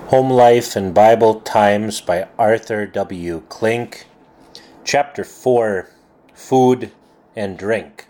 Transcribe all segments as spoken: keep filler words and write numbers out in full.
Home Life and Bible Times by Arthur W. Klink. Chapter four, Food and Drink.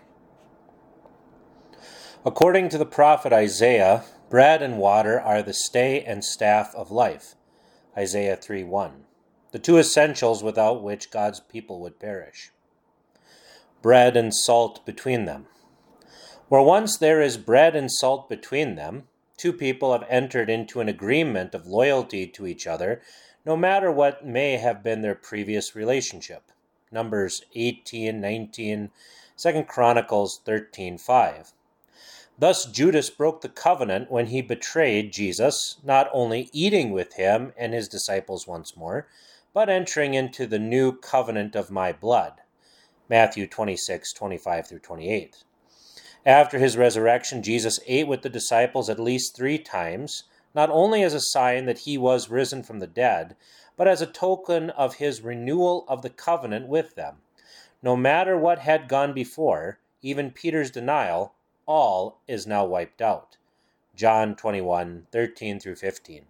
According to the prophet Isaiah, bread and water are the stay and staff of life. Isaiah three one. The two essentials without which God's people would perish. Bread and salt between them. Where once there is bread and salt between them, two people have entered into an agreement of loyalty to each other, no matter what may have been their previous relationship. Numbers eighteen nineteen, Second Chronicles thirteen five. Thus Judas broke the covenant when he betrayed Jesus, not only eating with him and his disciples once more, but entering into the new covenant of my blood. Matthew twenty-six twenty-five through twenty-eight. After his resurrection, Jesus ate with the disciples at least three times, not only as a sign that he was risen from the dead, but as a token of his renewal of the covenant with them. No matter what had gone before, even Peter's denial, all is now wiped out. John twenty-one thirteen through fifteen.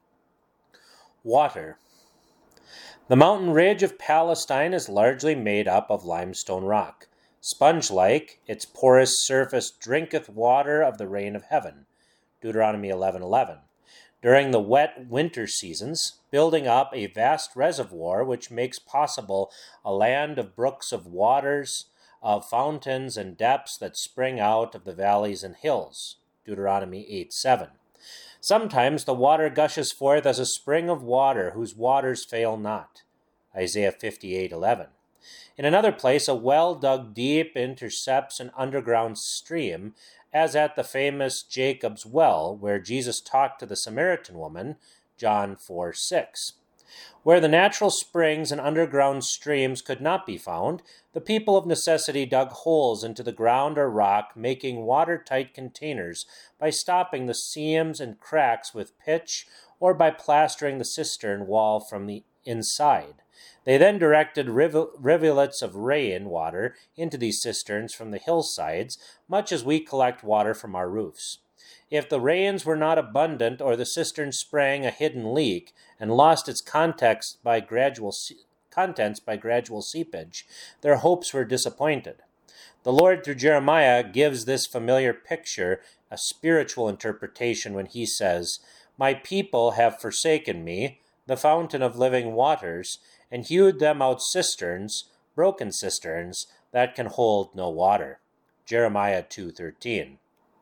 Water. The mountain ridge of Palestine is largely made up of limestone rock. Sponge-like, its porous surface drinketh water of the rain of heaven. Deuteronomy eleven eleven. During the wet winter seasons, building up a vast reservoir which makes possible a land of brooks of waters, of fountains and depths that spring out of the valleys and hills. Deuteronomy eight seven. Sometimes the water gushes forth as a spring of water whose waters fail not. Isaiah fifty-eight eleven. In another place, a well dug deep intercepts an underground stream, as at the famous Jacob's Well, where Jesus talked to the Samaritan woman, John four six. Where the natural springs and underground streams could not be found, the people of necessity dug holes into the ground or rock, making watertight containers by stopping the seams and cracks with pitch or by plastering the cistern wall from the inside. They then directed rivulets of rain water into these cisterns from the hillsides, much as we collect water from our roofs. If the rains were not abundant or the cistern sprang a hidden leak and lost its context by gradual contents by gradual seepage, their hopes were disappointed. The Lord, through Jeremiah, gives this familiar picture a spiritual interpretation when he says, "My people have forsaken me, the fountain of living waters, and hewed them out cisterns, broken cisterns, that can hold no water." Jeremiah two thirteen.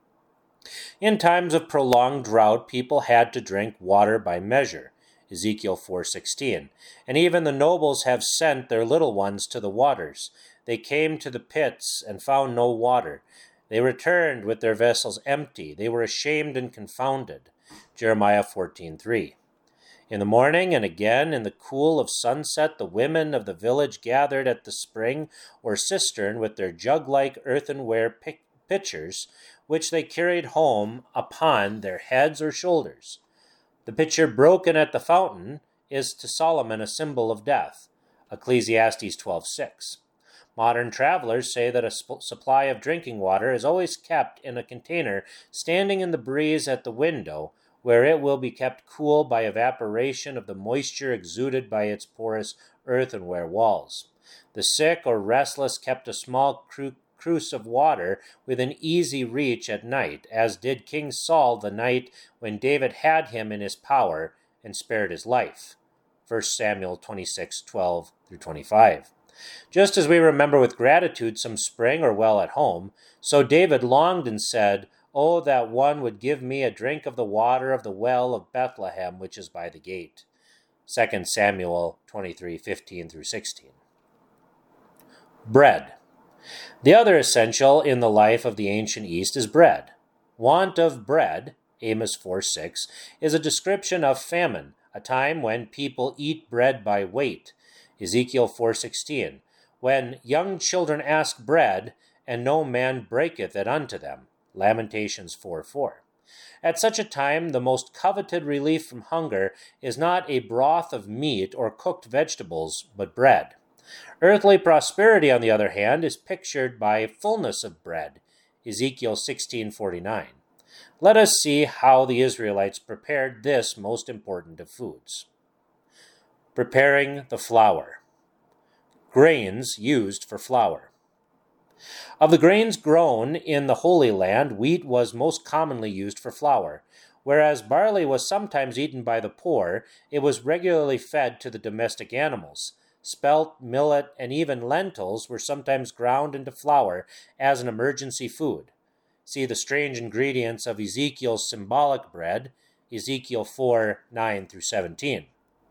In times of prolonged drought, people had to drink water by measure. Ezekiel four sixteen. And even the nobles have sent their little ones to the waters. They came to the pits and found no water. They returned with their vessels empty. They were ashamed and confounded. Jeremiah fourteen three. In the morning and again in the cool of sunset, the women of the village gathered at the spring or cistern with their jug-like earthenware pitchers, which they carried home upon their heads or shoulders. The pitcher broken at the fountain is to Solomon a symbol of death. Ecclesiastes twelve six. Modern travelers say that a sp- supply of drinking water is always kept in a container standing in the breeze at the window, where it will be kept cool by evaporation of the moisture exuded by its porous earthenware walls. The sick or restless kept a small cru- cruse of water within easy reach at night, as did King Saul the night when David had him in his power and spared his life. First Samuel twenty-six twelve through twenty-five. Just as we remember with gratitude some spring or well at home, so David longed and said, "Oh, that one would give me a drink of the water of the well of Bethlehem, which is by the gate." Second Samuel twenty-three fifteen through sixteen. Bread. The other essential in the life of the ancient East is bread. Want of bread, Amos four six, is a description of famine, a time when people eat bread by weight. Ezekiel four sixteen, when young children ask bread, and no man breaketh it unto them. Lamentations four four. At such a time, the most coveted relief from hunger is not a broth of meat or cooked vegetables, but bread. Earthly prosperity, on the other hand, is pictured by fullness of bread. Ezekiel sixteen forty-nine. Let us see how the Israelites prepared this most important of foods. Preparing the flour. Grains used for flour. Of the grains grown in the Holy Land, wheat was most commonly used for flour. Whereas barley was sometimes eaten by the poor, it was regularly fed to the domestic animals. Spelt, millet, and even lentils were sometimes ground into flour as an emergency food. See the strange ingredients of Ezekiel's symbolic bread, Ezekiel four, nine through seventeen.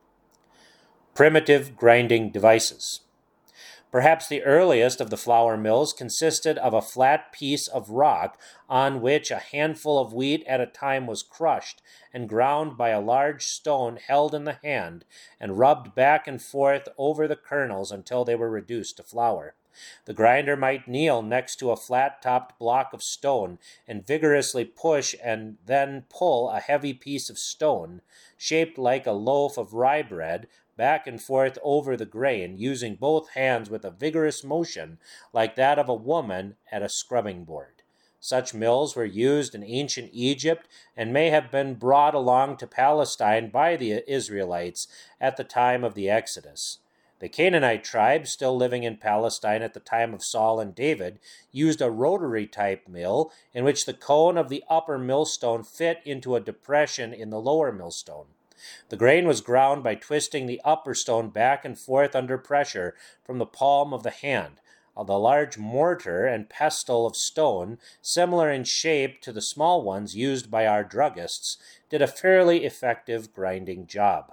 Primitive grinding devices. Perhaps the earliest of the flour mills consisted of a flat piece of rock on which a handful of wheat at a time was crushed and ground by a large stone held in the hand and rubbed back and forth over the kernels until they were reduced to flour. The grinder might kneel next to a flat-topped block of stone and vigorously push and then pull a heavy piece of stone, shaped like a loaf of rye bread, back and forth over the grain, using both hands with a vigorous motion like that of a woman at a scrubbing board. Such mills were used in ancient Egypt and may have been brought along to Palestine by the Israelites at the time of the Exodus. The Canaanite tribes, still living in Palestine at the time of Saul and David, used a rotary-type mill in which the cone of the upper millstone fit into a depression in the lower millstone. The grain was ground by twisting the upper stone back and forth under pressure from the palm of the hand. The large mortar and pestle of stone, similar in shape to the small ones used by our druggists, did a fairly effective grinding job.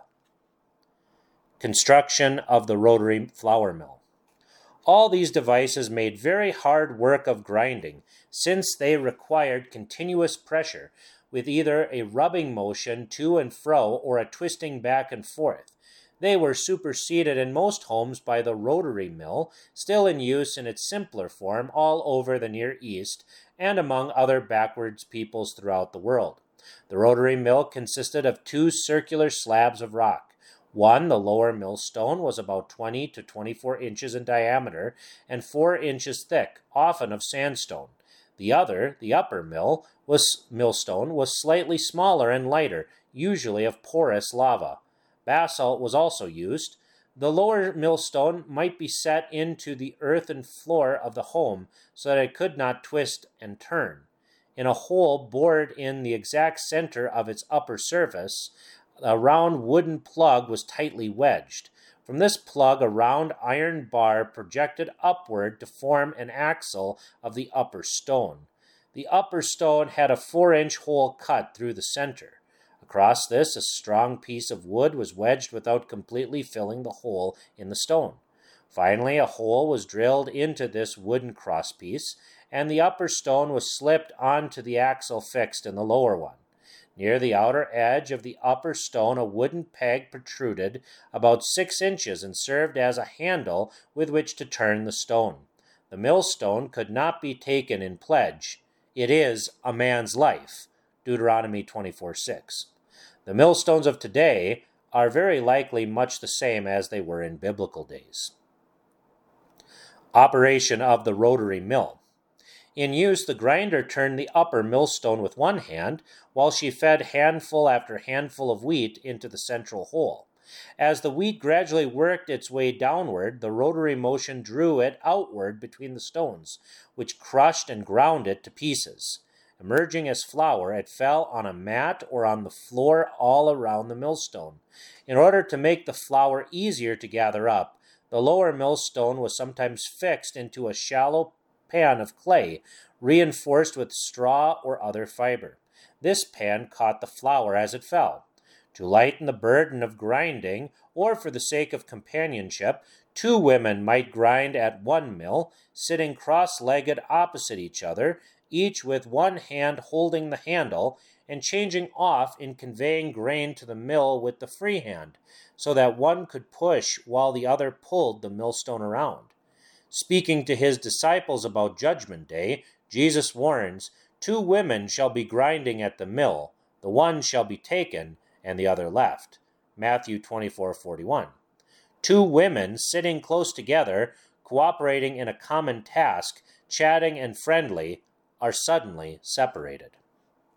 Construction of the rotary flour mill. All these devices made very hard work of grinding, since they required continuous pressure, with either a rubbing motion to and fro or a twisting back and forth. They were superseded in most homes by the rotary mill, still in use in its simpler form all over the Near East and among other backwards peoples throughout the world. The rotary mill consisted of two circular slabs of rock. One, the lower millstone, was about twenty to twenty-four inches in diameter and four inches thick, often of sandstone. The other, the upper mill, was millstone, was slightly smaller and lighter, usually of porous lava. Basalt was also used. The lower millstone might be set into the earthen floor of the home so that it could not twist and turn. In a hole bored in the exact center of its upper surface, a round wooden plug was tightly wedged. From this plug, a round iron bar projected upward to form an axle of the upper stone. The upper stone had a four-inch hole cut through the center. Across this, a strong piece of wood was wedged without completely filling the hole in the stone. Finally, a hole was drilled into this wooden crosspiece, and the upper stone was slipped onto the axle fixed in the lower one. Near the outer edge of the upper stone, a wooden peg protruded about six inches and served as a handle with which to turn the stone. The millstone could not be taken in pledge. It is a man's life, Deuteronomy twenty-four six. The millstones of today are very likely much the same as they were in biblical days. Operation of the rotary mill. In use, the grinder turned the upper millstone with one hand, while she fed handful after handful of wheat into the central hole. As the wheat gradually worked its way downward, the rotary motion drew it outward between the stones, which crushed and ground it to pieces. Emerging as flour, it fell on a mat or on the floor all around the millstone. In order to make the flour easier to gather up, the lower millstone was sometimes fixed into a shallow pan of clay, reinforced with straw or other fiber. This pan caught the flour as it fell. To lighten the burden of grinding, or for the sake of companionship, two women might grind at one mill, sitting cross-legged opposite each other, each with one hand holding the handle, and changing off in conveying grain to the mill with the free hand, so that one could push while the other pulled the millstone around. Speaking to his disciples about Judgment Day, Jesus warns, "Two women shall be grinding at the mill, the one shall be taken, and the other left." Matthew twenty-four forty-one. Two women sitting close together, cooperating in a common task, chatting and friendly, are suddenly separated.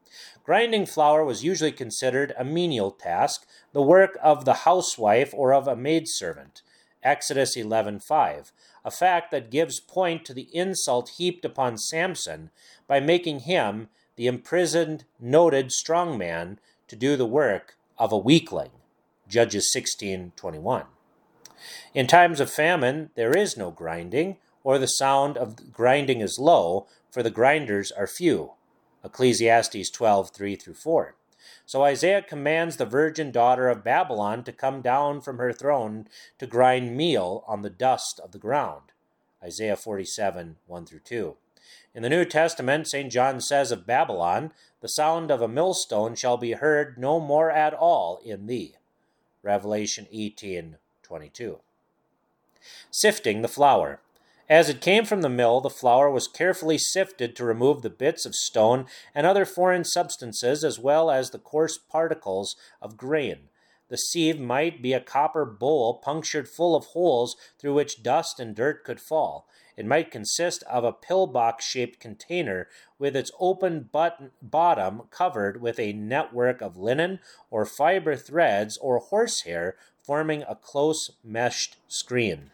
Grinding flour was usually considered a menial task, the work of the housewife or of a maidservant. Exodus eleven five, a fact that gives point to the insult heaped upon Samson by making him, the imprisoned, noted strong man, to do the work of a weakling. Judges sixteen twenty-one. In times of famine, there is no grinding, or the sound of grinding is low, for the grinders are few. Ecclesiastes twelve three through four. So Isaiah commands the virgin daughter of Babylon to come down from her throne to grind meal on the dust of the ground. Isaiah forty-seven one through two. In the New Testament, Saint John says of Babylon, the sound of a millstone shall be heard no more at all in thee. Revelation eighteen twenty-two. Sifting the flour. As it came from the mill, the flour was carefully sifted to remove the bits of stone and other foreign substances, as well as the coarse particles of grain. The sieve might be a copper bowl punctured full of holes through which dust and dirt could fall. It might consist of a pillbox-shaped container with its open button, bottom covered with a network of linen or fiber threads or horsehair forming a close meshed screen.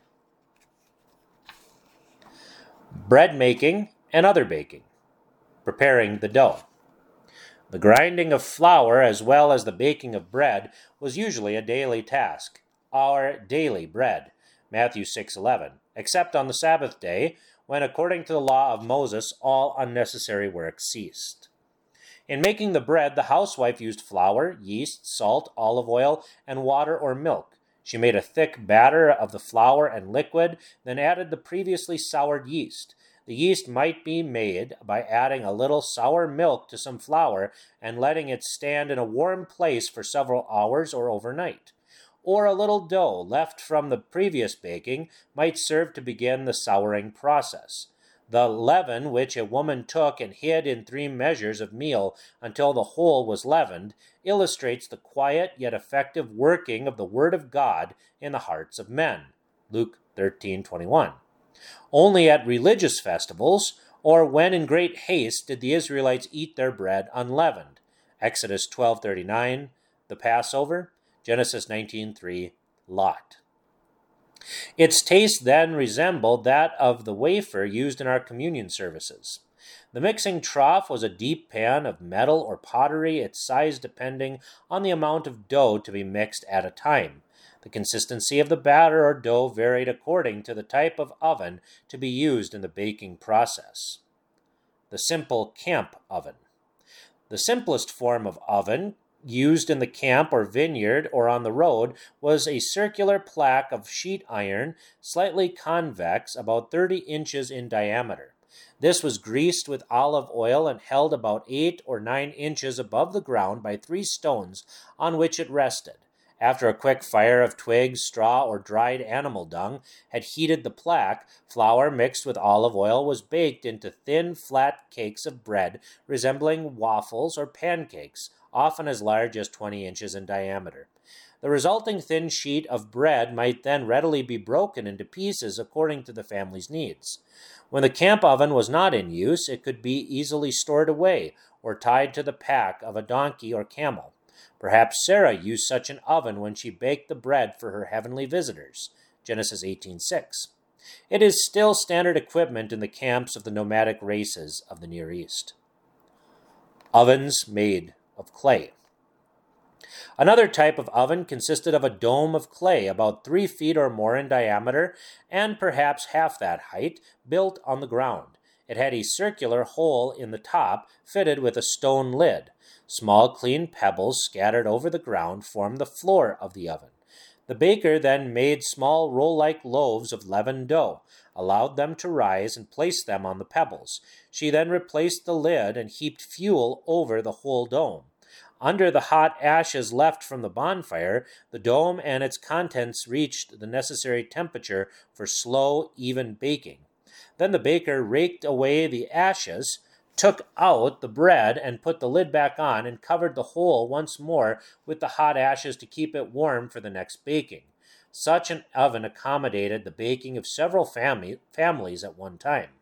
Bread making and other baking. Preparing the dough. The grinding of flour as well as the baking of bread was usually a daily task. Our daily bread. Matthew six eleven. Except on the Sabbath day, when according to the law of Moses, all unnecessary work ceased. In making the bread, the housewife used flour, yeast, salt, olive oil, and water or milk. She made a thick batter of the flour and liquid, then added the previously soured yeast. The yeast might be made by adding a little sour milk to some flour and letting it stand in a warm place for several hours or overnight. Or a little dough left from the previous baking might serve to begin the souring process. The leaven which a woman took and hid in three measures of meal until the whole was leavened illustrates the quiet yet effective working of the Word of God in the hearts of men. Luke thirteen twenty-one. Only at religious festivals or when in great haste did the Israelites eat their bread unleavened. Exodus twelve thirty-nine, the Passover, Genesis nineteen three, Lot. Its taste then resembled that of the wafer used in our communion services. The mixing trough was a deep pan of metal or pottery, its size depending on the amount of dough to be mixed at a time. The consistency of the batter or dough varied according to the type of oven to be used in the baking process. The simple camp oven. The simplest form of oven used in the camp or vineyard or on the road was a circular plaque of sheet iron, slightly convex, about thirty inches in diameter. This was greased with olive oil and held about eight or nine inches above the ground by three stones on which it rested. After a quick fire of twigs, straw, or dried animal dung had heated the plaque, flour mixed with olive oil was baked into thin, flat cakes of bread resembling waffles or pancakes, often as large as twenty inches in diameter. The resulting thin sheet of bread might then readily be broken into pieces according to the family's needs. When the camp oven was not in use, it could be easily stored away or tied to the pack of a donkey or camel. Perhaps Sarah used such an oven when she baked the bread for her heavenly visitors. Genesis eighteen six. It is still standard equipment in the camps of the nomadic races of the Near East. Ovens made of clay. Another type of oven consisted of a dome of clay about three feet or more in diameter and perhaps half that height, built on the ground. It had a circular hole in the top fitted with a stone lid. Small clean pebbles scattered over the ground formed the floor of the oven. The baker then made small roll-like loaves of leavened dough, allowed them to rise, and placed them on the pebbles. She then replaced the lid and heaped fuel over the whole dome. Under the hot ashes left from the bonfire, the dome and its contents reached the necessary temperature for slow, even baking. Then the baker raked away the ashes, took out the bread, and put the lid back on and covered the hole once more with the hot ashes to keep it warm for the next baking. Such an oven accommodated the baking of several family, families at one time.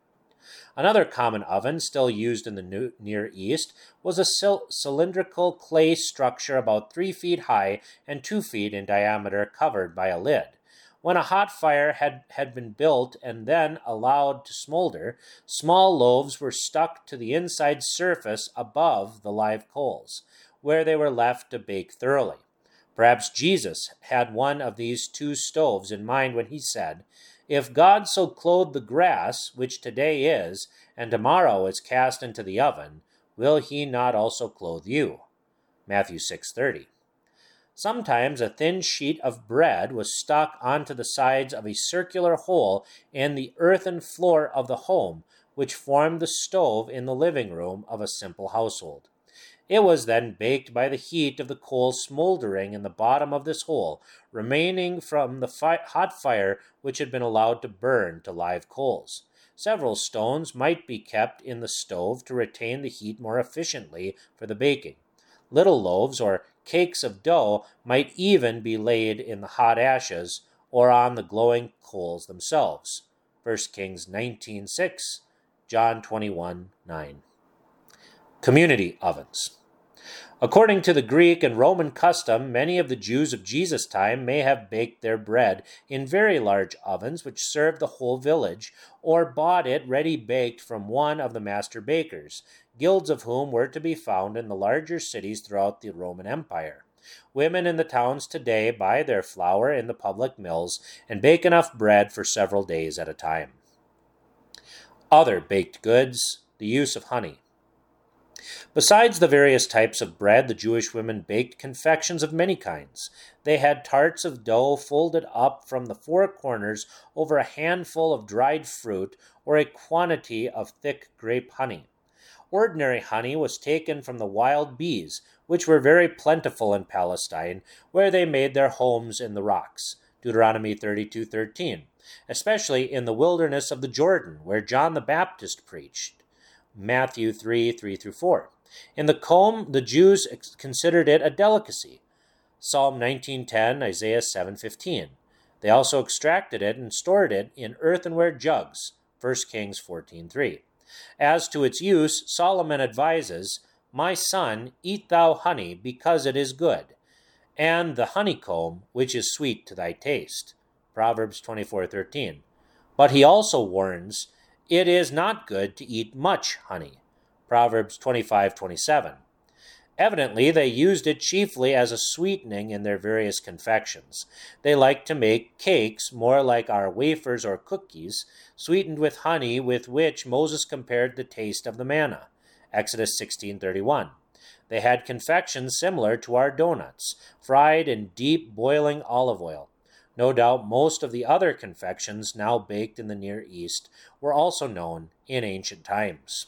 Another common oven still used in the New- Near East was a cyl- cylindrical clay structure about three feet high and two feet in diameter, covered by a lid. When a hot fire had, had been built and then allowed to smolder, small loaves were stuck to the inside surface above the live coals, where they were left to bake thoroughly. Perhaps Jesus had one of these two stoves in mind when he said, "If God so clothed the grass, which today is, and tomorrow is cast into the oven, will he not also clothe you?" Matthew six thirty. Sometimes a thin sheet of bread was stuck onto the sides of a circular hole in the earthen floor of the home, which formed the stove in the living room of a simple household. It was then baked by the heat of the coals smoldering in the bottom of this hole, remaining from the fi- hot fire which had been allowed to burn to live coals. Several stones might be kept in the stove to retain the heat more efficiently for the baking. Little loaves or cakes of dough might even be laid in the hot ashes or on the glowing coals themselves. First Kings nineteen six, John twenty-one nine. Community ovens. According to the Greek and Roman custom, many of the Jews of Jesus' time may have baked their bread in very large ovens which served the whole village, or bought it ready-baked from one of the master bakers, guilds of whom were to be found in the larger cities throughout the Roman Empire. Women in the towns today buy their flour in the public mills and bake enough bread for several days at a time. Other baked goods, the use of honey. Besides the various types of bread, the Jewish women baked confections of many kinds. They had tarts of dough folded up from the four corners over a handful of dried fruit or a quantity of thick grape honey. Ordinary honey was taken from the wild bees, which were very plentiful in Palestine, where they made their homes in the rocks. Deuteronomy thirty-two thirteen, especially in the wilderness of the Jordan, where John the Baptist preached. Matthew three three through four. In the comb, the Jews considered it a delicacy. Psalm nineteen ten, Isaiah seven fifteen. They also extracted it and stored it in earthenware jugs. First Kings fourteen three. As to its use, Solomon advises, "My son, eat thou honey, because it is good, and the honeycomb, which is sweet to thy taste." Proverbs twenty-four thirteen. But he also warns, "It is not good to eat much honey." Proverbs twenty-five twenty-seven. Evidently, they used it chiefly as a sweetening in their various confections. They liked to make cakes, more like our wafers or cookies, sweetened with honey, with which Moses compared the taste of the manna. Exodus sixteen thirty-one. They had confections similar to our donuts, fried in deep boiling olive oil. No doubt most of the other confections now baked in the Near East were also known in ancient times.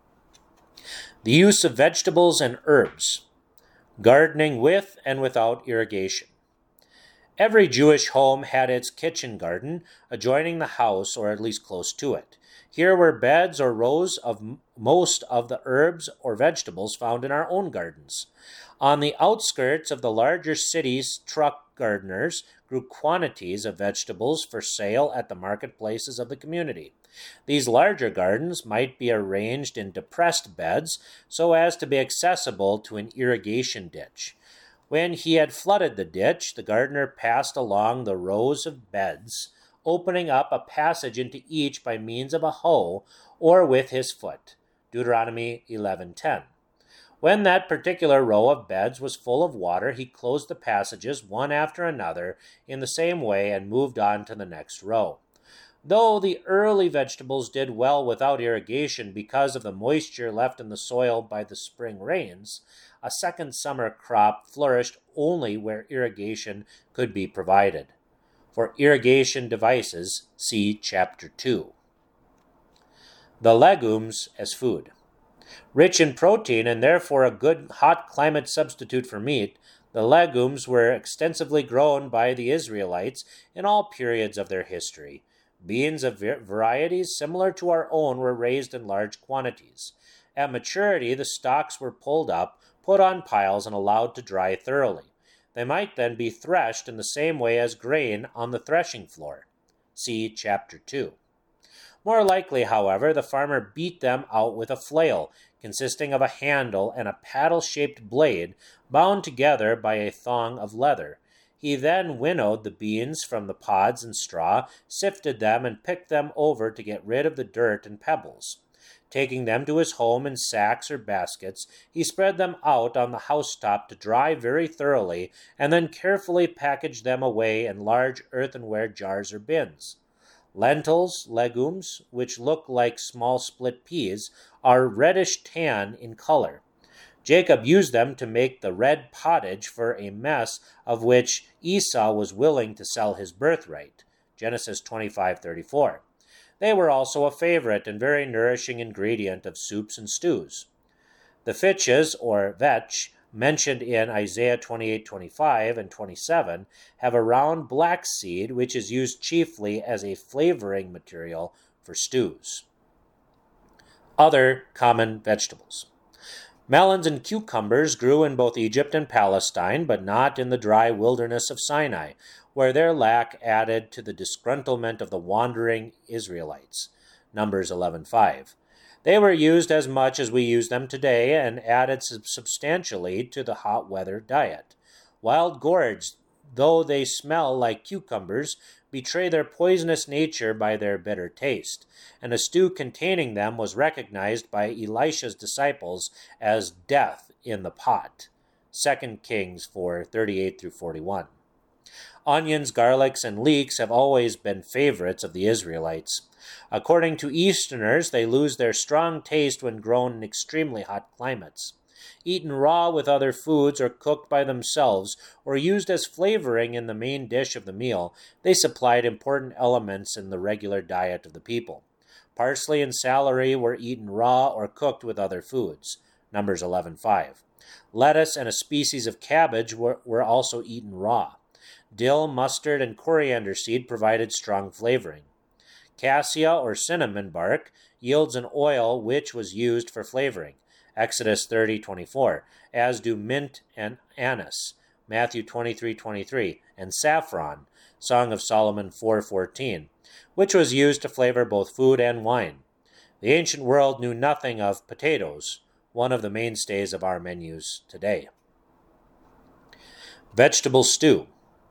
The use of vegetables and herbs. Gardening with and without irrigation. Every Jewish home had its kitchen garden adjoining the house, or at least close to it. Here were beds or rows of most of the herbs or vegetables found in our own gardens. On the outskirts of the larger cities, truck gardeners grew quantities of vegetables for sale at the marketplaces of the community. These larger gardens might be arranged in depressed beds so as to be accessible to an irrigation ditch. When he had flooded the ditch, the gardener passed along the rows of beds, opening up a passage into each by means of a hoe or with his foot. Deuteronomy eleven ten. When that particular row of beds was full of water, he closed the passages one after another in the same way and moved on to the next row. Though the early vegetables did well without irrigation because of the moisture left in the soil by the spring rains, a second summer crop flourished only where irrigation could be provided. For irrigation devices, see Chapter two. The legumes as food. Rich in protein and therefore a good hot climate substitute for meat, the legumes were extensively grown by the Israelites in all periods of their history. Beans of varieties similar to our own were raised in large quantities. At maturity, the stalks were pulled up, put on piles, and allowed to dry thoroughly. They might then be threshed in the same way as grain on the threshing floor. See Chapter two. More likely, however, the farmer beat them out with a flail, consisting of a handle and a paddle-shaped blade bound together by a thong of leather. He then winnowed the beans from the pods and straw, sifted them, and picked them over to get rid of the dirt and pebbles. Taking them to his home in sacks or baskets, he spread them out on the housetop to dry very thoroughly, and then carefully packaged them away in large earthenware jars or bins. Lentils, legumes, which look like small split peas, are reddish tan in color. Jacob used them to make the red pottage for a mess of which Esau was willing to sell his birthright. Genesis twenty-five thirty-four. They were also a favorite and very nourishing ingredient of soups and stews. The fitches, or vetch, mentioned in Isaiah twenty-eight twenty-five and twenty-seven, have a round black seed which is used chiefly as a flavoring material for stews. Other common vegetables. Melons and cucumbers grew in both Egypt and Palestine, but not in the dry wilderness of Sinai, where their lack added to the disgruntlement of the wandering Israelites. Numbers eleven five. They were used as much as we use them today and added substantially to the hot weather diet. Wild gourds, though they smell like cucumbers, betray their poisonous nature by their bitter taste, and a stew containing them was recognized by Elisha's disciples as death in the pot. Second Kings four thirty-eight through forty-one. Onions, garlics, and leeks have always been favorites of the Israelites. According to Easterners, they lose their strong taste when grown in extremely hot climates. Eaten raw with other foods or cooked by themselves or used as flavoring in the main dish of the meal, they supplied important elements in the regular diet of the people. Parsley and celery were eaten raw or cooked with other foods. Numbers eleven five. Lettuce and a species of cabbage were, were also eaten raw. Dill, mustard, and coriander seed provided strong flavoring. Cassia or cinnamon bark yields an oil which was used for flavoring. Exodus thirty twenty-four, as do mint and anise, Matthew twenty-three twenty-three, and saffron, Song of Solomon four fourteen, which was used to flavor both food and wine. The ancient world knew nothing of potatoes, one of the mainstays of our menus today. Vegetable stew.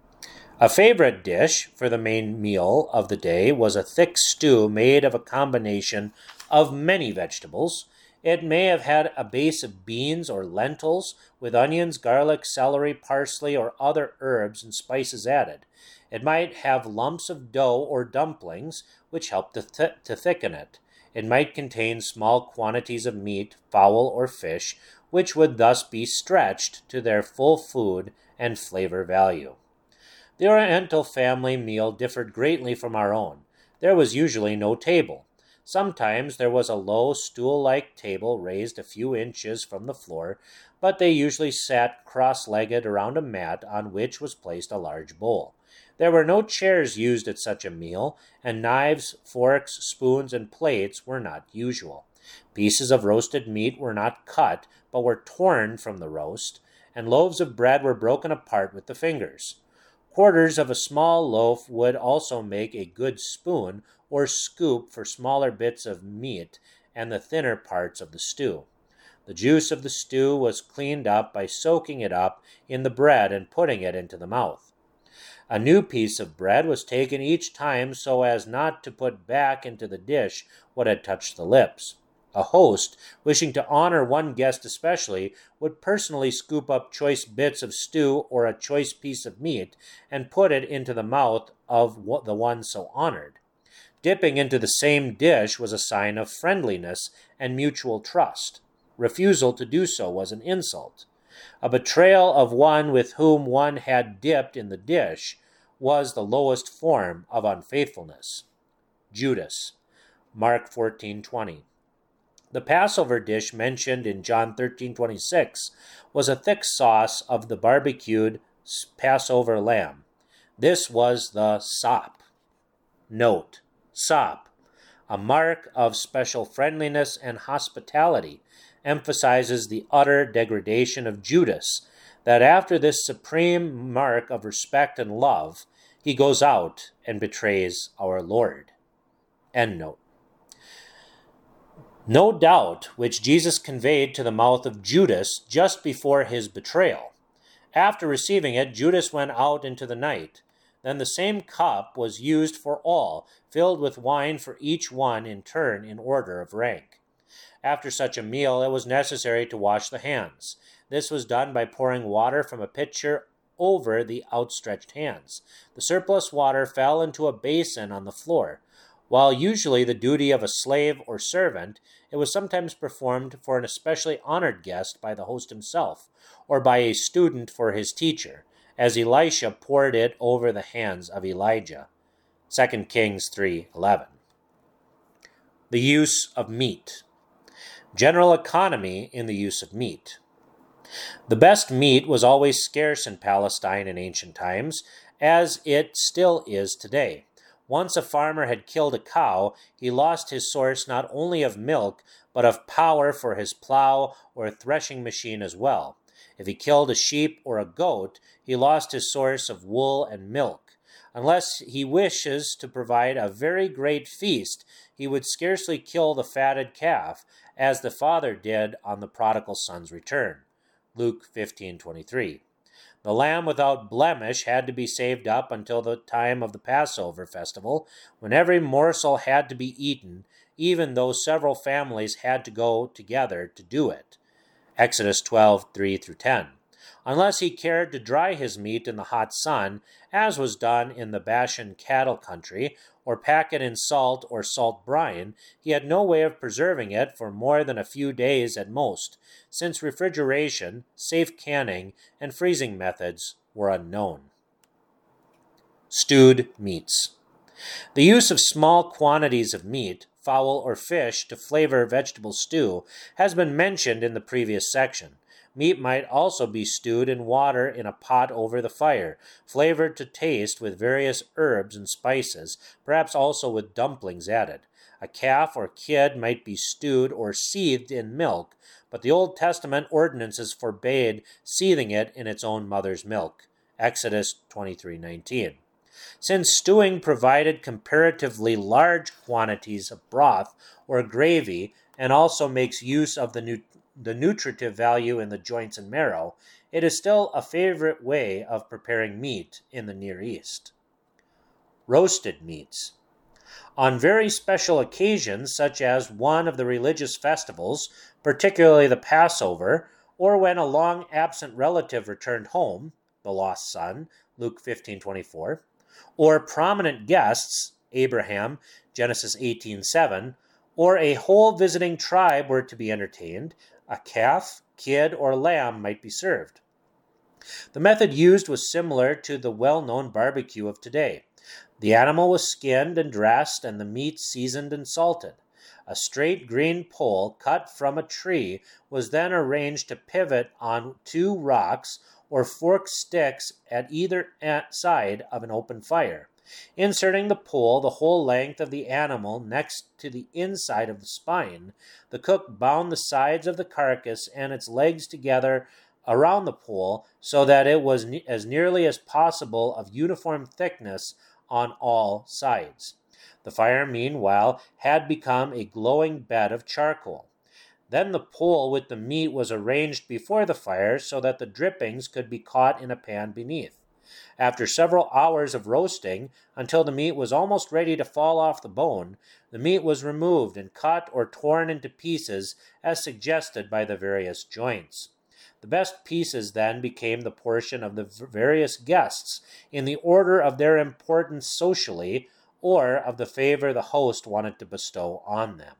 A favorite dish for the main meal of the day was a thick stew made of a combination of many vegetables. It may have had a base of beans or lentils with onions, garlic, celery, parsley, or other herbs and spices added. It might have lumps of dough or dumplings, which helped to, th- to thicken it. It might contain small quantities of meat, fowl, or fish, which would thus be stretched to their full food and flavor value. The Oriental family meal differed greatly from our own. There was usually no table. Sometimes there was a low stool-like table raised a few inches from the floor, but they usually sat cross-legged around a mat on which was placed a large bowl. There were no chairs used at such a meal, and knives, forks, spoons, and plates were not usual. Pieces of roasted meat were not cut, but were torn from the roast, and loaves of bread were broken apart with the fingers. Quarters of a small loaf would also make a good spoon or scoop for smaller bits of meat and the thinner parts of the stew. The juice of the stew was cleaned up by soaking it up in the bread and putting it into the mouth. A new piece of bread was taken each time so as not to put back into the dish what had touched the lips. A host, wishing to honor one guest especially, would personally scoop up choice bits of stew or a choice piece of meat and put it into the mouth of the one so honored. Dipping into the same dish was a sign of friendliness and mutual trust. Refusal to do so was an insult. A betrayal of one with whom one had dipped in the dish was the lowest form of unfaithfulness. Judas, Mark fourteen twenty. The Passover dish mentioned in John thirteen twenty-six was a thick sauce of the barbecued Passover lamb. This was the sop. Note, sop, a mark of special friendliness and hospitality, emphasizes the utter degradation of Judas, that after this supreme mark of respect and love, he goes out and betrays our Lord. End note. No doubt, which Jesus conveyed to the mouth of Judas just before his betrayal. After receiving it, Judas went out into the night. Then the same cup was used for all, filled with wine for each one in turn in order of rank. After such a meal, it was necessary to wash the hands. This was done by pouring water from a pitcher over the outstretched hands. The surplus water fell into a basin on the floor. While usually the duty of a slave or servant, it was sometimes performed for an especially honored guest by the host himself, or by a student for his teacher, as Elisha poured it over the hands of Elijah. Second Kings three eleven. The use of meat. General economy in the use of meat. The best meat was always scarce in Palestine in ancient times, as it still is today. Once a farmer had killed a cow, he lost his source not only of milk, but of power for his plow or threshing machine as well. If he killed a sheep or a goat, he lost his source of wool and milk. Unless he wishes to provide a very great feast, he would scarcely kill the fatted calf, as the father did on the prodigal son's return. Luke fifteen twenty-three. The lamb without blemish had to be saved up until the time of the Passover festival, when every morsel had to be eaten, even though several families had to go together to do it. Exodus twelve three through ten. Unless he cared to dry his meat in the hot sun, as was done in the Bashan cattle country, or pack it in salt or salt brine, he had no way of preserving it for more than a few days at most, since refrigeration, safe canning, and freezing methods were unknown. Stewed meats. The use of small quantities of meat, fowl, or fish to flavor vegetable stew has been mentioned in the previous section. Meat might also be stewed in water in a pot over the fire, flavored to taste with various herbs and spices, perhaps also with dumplings added. A calf or kid might be stewed or seethed in milk, but the Old Testament ordinances forbade seething it in its own mother's milk. Exodus twenty-three nineteen. Since stewing provided comparatively large quantities of broth or gravy and also makes use of the nu- the nutritive value in the joints and marrow, it is still a favorite way of preparing meat in the Near East. Roasted meats. On very special occasions, such as one of the religious festivals, particularly the Passover, or when a long absent relative returned home, the lost son, Luke fifteen twenty-four, or prominent guests, Abraham, Genesis eighteen seven, or a whole visiting tribe were to be entertained, a calf, kid, or lamb might be served. The method used was similar to the well-known barbecue of today. The animal was skinned and dressed, and the meat seasoned and salted. A straight green pole cut from a tree was then arranged to pivot on two rocks or forked sticks at either side of an open fire. Inserting the pole the whole length of the animal next to the inside of the spine, the cook bound the sides of the carcass and its legs together around the pole so that it was ne- as nearly as possible of uniform thickness on all sides. The fire, meanwhile, had become a glowing bed of charcoal. Then the pole with the meat was arranged before the fire so that the drippings could be caught in a pan beneath. After several hours of roasting, until the meat was almost ready to fall off the bone, the meat was removed and cut or torn into pieces as suggested by the various joints. The best pieces then became the portion of the various guests in the order of their importance socially or of the favor the host wanted to bestow on them.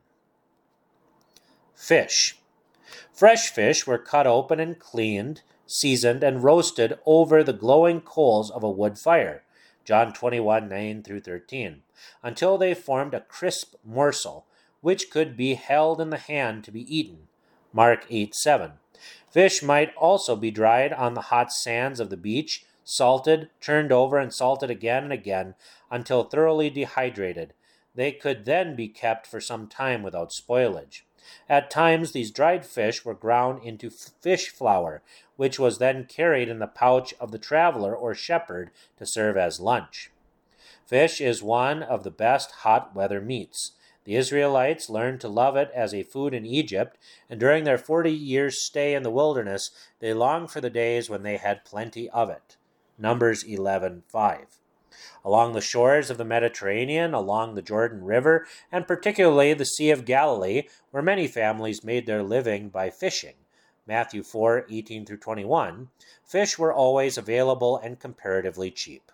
Fish. Fresh fish were cut open and cleaned, seasoned, and roasted over the glowing coals of a wood fire, John twenty-one nine through thirteen, until they formed a crisp morsel, which could be held in the hand to be eaten, Mark eight seven. Fish might also be dried on the hot sands of the beach, salted, turned over, and salted again and again until thoroughly dehydrated. They could then be kept for some time without spoilage. At times, these dried fish were ground into fish flour, which was then carried in the pouch of the traveler or shepherd to serve as lunch. Fish is one of the best hot weather meats. The Israelites learned to love it as a food in Egypt, and during their forty years' stay in the wilderness, they longed for the days when they had plenty of it. Numbers eleven five. Along the shores of the Mediterranean, along the Jordan River, and particularly the Sea of Galilee, where many families made their living by fishing, Matthew four eighteen through twenty-one, fish were always available and comparatively cheap.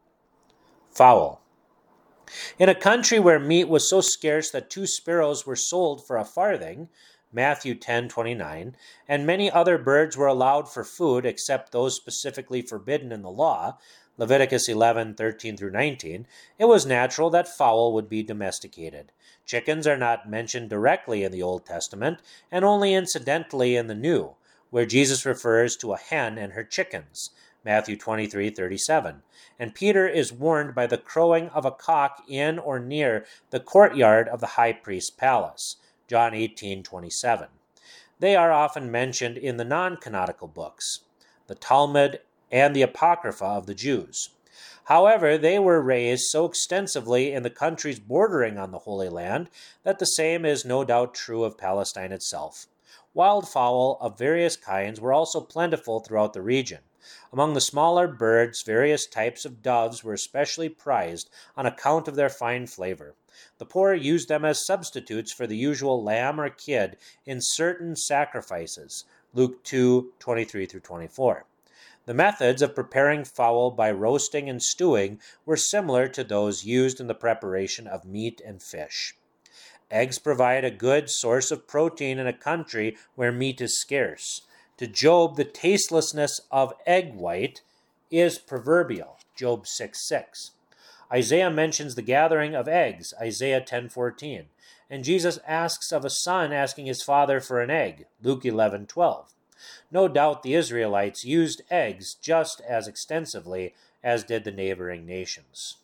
Fowl. In a country where meat was so scarce that two sparrows were sold for a farthing, Matthew ten twenty-nine, and many other birds were allowed for food except those specifically forbidden in the law, Leviticus eleven thirteen through nineteen, it was natural that fowl would be domesticated. Chickens are not mentioned directly in the Old Testament, and only incidentally in the New, where Jesus refers to a hen and her chickens, Matthew twenty-three thirty-seven, and Peter is warned by the crowing of a cock in or near the courtyard of the high priest's palace, John eighteen twenty-seven. They are often mentioned in the non-canonical books, the Talmud and the Apocrypha of the Jews. However, they were raised so extensively in the countries bordering on the Holy Land that the same is no doubt true of Palestine itself. Wildfowl of various kinds were also plentiful throughout the region. Among the smaller birds, various types of doves were especially prized on account of their fine flavor. The poor used them as substitutes for the usual lamb or kid in certain sacrifices, Luke two twenty-three through twenty-four. The methods of preparing fowl by roasting and stewing were similar to those used in the preparation of meat and fish. Eggs provide a good source of protein in a country where meat is scarce. To Job, the tastelessness of egg white is proverbial, Job six six. Isaiah mentions the gathering of eggs, Isaiah ten fourteen, and Jesus asks of a son asking his father for an egg, Luke eleven twelve. No doubt the Israelites used eggs just as extensively as did the neighboring nations.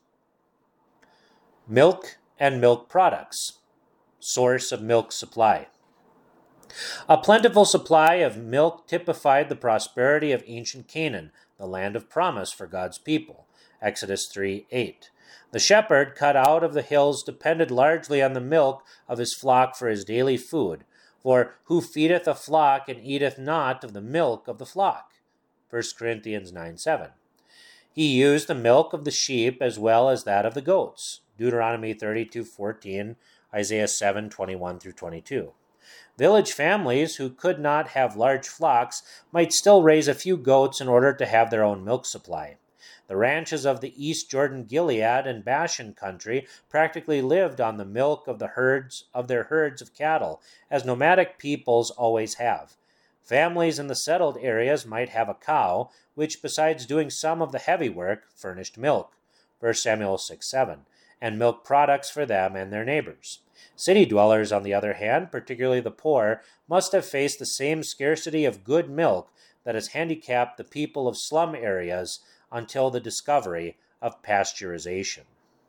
Milk and milk products. Source of milk supply. A plentiful supply of milk typified the prosperity of ancient Canaan, the land of promise for God's people, Exodus three eight. The shepherd cut out of the hills depended largely on the milk of his flock for his daily food. For who feedeth a flock and eateth not of the milk of the flock? First Corinthians nine seven. He used the milk of the sheep as well as that of the goats, Deuteronomy thirty-two fourteen, Isaiah seven twenty-one through twenty-two. Village families who could not have large flocks might still raise a few goats in order to have their own milk supply. The ranches of the East Jordan Gilead and Bashan country practically lived on the milk of the herds of their herds of cattle, as nomadic peoples always have. Families in the settled areas might have a cow, which, besides doing some of the heavy work, furnished milk, First Samuel six seven, and milk products for them and their neighbors. City dwellers, on the other hand, particularly the poor, must have faced the same scarcity of good milk that has handicapped the people of slum areas until the discovery of pasteurization.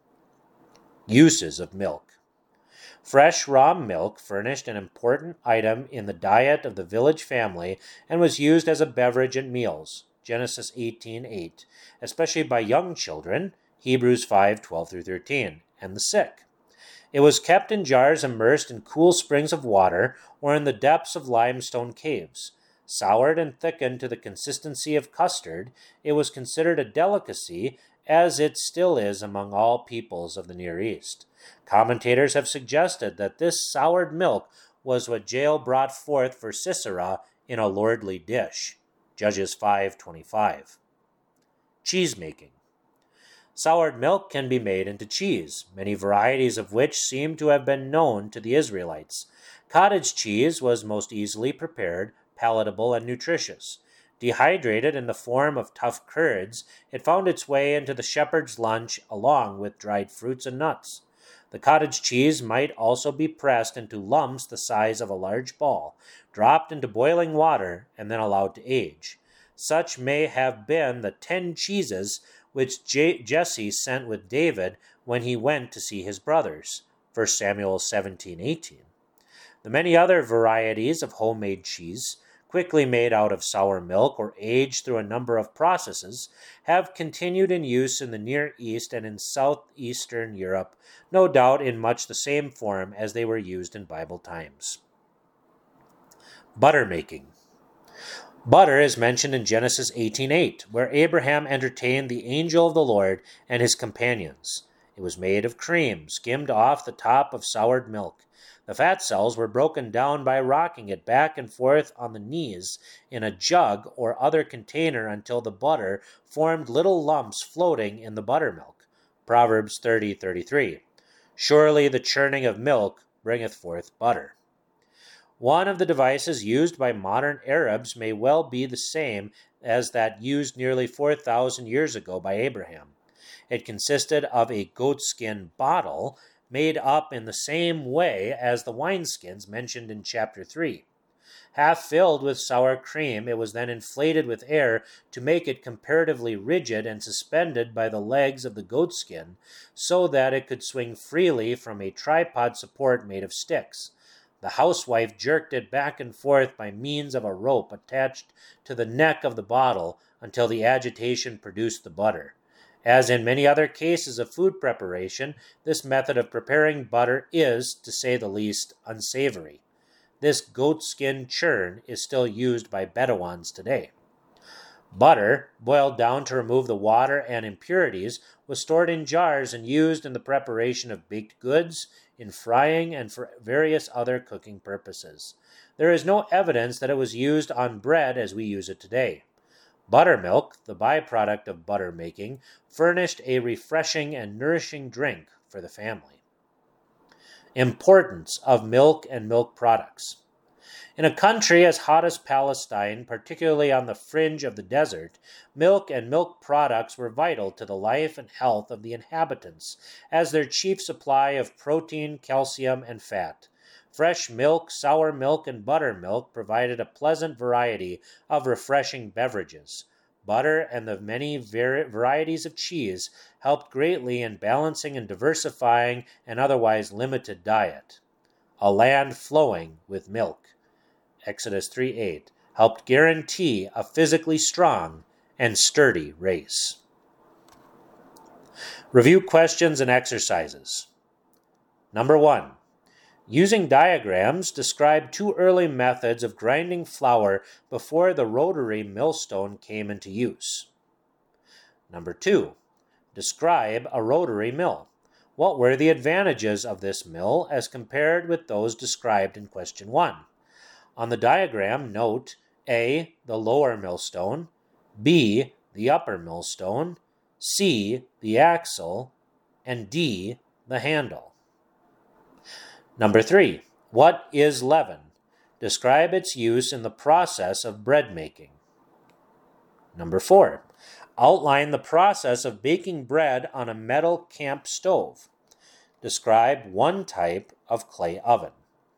Uses of milk. Fresh raw milk furnished an important item in the diet of the village family and was used as a beverage at meals, Genesis eighteen eight, especially by young children, Hebrews five twelve through thirteen, and the sick. It was kept in jars immersed in cool springs of water or in the depths of limestone caves. Soured and thickened to the consistency of custard, it was considered a delicacy, as it still is among all peoples of the Near East. Commentators have suggested that this soured milk was what Jael brought forth for Sisera in a lordly dish, Judges five twenty-five. Cheese making. Soured milk can be made into cheese, many varieties of which seem to have been known to the Israelites. Cottage cheese was most easily prepared, palatable, and nutritious. Dehydrated in the form of tough curds, it found its way into the shepherd's lunch along with dried fruits and nuts. The cottage cheese might also be pressed into lumps the size of a large ball, dropped into boiling water, and then allowed to age. Such may have been the ten cheeses which J- Jesse sent with David when he went to see his brothers, First Samuel seventeen eighteen. The many other varieties of homemade cheese quickly made out of sour milk or aged through a number of processes, have continued in use in the Near East and in southeastern Europe, no doubt in much the same form as they were used in Bible times. Butter making. Butter is mentioned in Genesis eighteen eight, where Abraham entertained the angel of the Lord and his companions. It was made of cream, skimmed off the top of soured milk. The fat cells were broken down by rocking it back and forth on the knees in a jug or other container until the butter formed little lumps floating in the buttermilk. Proverbs thirty thirty-three. Surely the churning of milk bringeth forth butter. One of the devices used by modern Arabs may well be the same as that used nearly four thousand years ago by Abraham. It consisted of a goatskin bottle made up in the same way as the wineskins mentioned in chapter three. Half filled with sour cream, it was then inflated with air to make it comparatively rigid and suspended by the legs of the goatskin so that it could swing freely from a tripod support made of sticks. The housewife jerked it back and forth by means of a rope attached to the neck of the bottle until the agitation produced the butter. As in many other cases of food preparation, this method of preparing butter is, to say the least, unsavory. This goatskin churn is still used by Bedouins today. Butter, boiled down to remove the water and impurities, was stored in jars and used in the preparation of baked goods, in frying, and for various other cooking purposes. There is no evidence that it was used on bread as we use it today. Buttermilk, the byproduct of butter making, furnished a refreshing and nourishing drink for the family. Importance of milk and milk products. In a country as hot as Palestine, particularly on the fringe of the desert, milk and milk products were vital to the life and health of the inhabitants as their chief supply of protein, calcium, and fat. Fresh milk, sour milk, and buttermilk provided a pleasant variety of refreshing beverages. Butter and the many var- varieties of cheese helped greatly in balancing and diversifying an otherwise limited diet. A land flowing with milk, Exodus three eight, helped guarantee a physically strong and sturdy race. Review questions and exercises. Number one. Using diagrams, describe two early methods of grinding flour before the rotary millstone came into use. Number two, describe a rotary mill. What were the advantages of this mill as compared with those described in question one? On the diagram, note A, the lower millstone, B, the upper millstone, C, the axle, and D, the handle. Number three, what is leaven? Describe its use in the process of bread making. Number four, outline the process of baking bread on a metal camp stove. Describe one type of clay oven.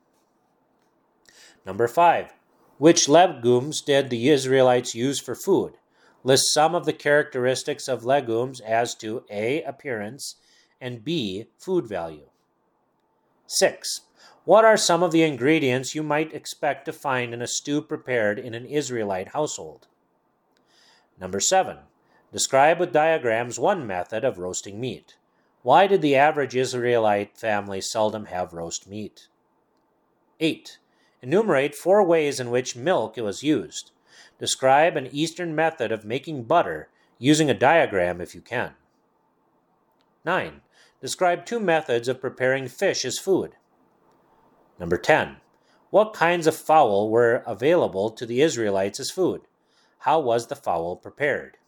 Number five, which legumes did the Israelites use for food? List some of the characteristics of legumes as to A, appearance, and B, food value. Six, what are some of the ingredients you might expect to find in a stew prepared in an Israelite household? Number seven, describe with diagrams one method of roasting meat. Why did the average Israelite family seldom have roast meat? Eight, enumerate four ways in which milk was used. Describe an Eastern method of making butter using a diagram if you can. Nine, describe two methods of preparing fish as food. Number ten, what kinds of fowl were available to the Israelites as food? How was the fowl prepared?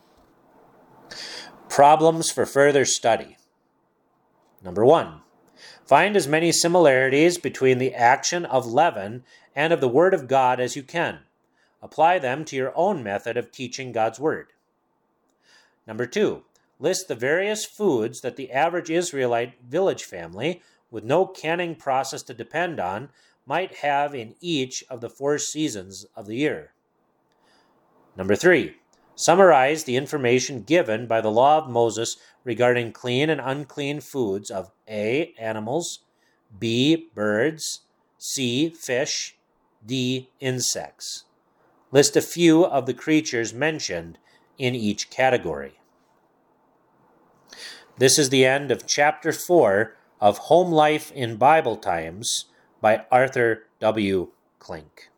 Problems for further study. Number one, find as many similarities between the action of leaven and of the Word of God as you can. Apply them to your own method of teaching God's Word. Number two, list the various foods that the average Israelite village family, with no canning process to depend on, might have in each of the four seasons of the year. Number three, summarize the information given by the law of Moses regarding clean and unclean foods of A, animals, B, birds, C, fish, D, insects. list a few of the creatures mentioned in each category. This is the end of Chapter four of Home Life in Bible Times by Arthur W. Klink.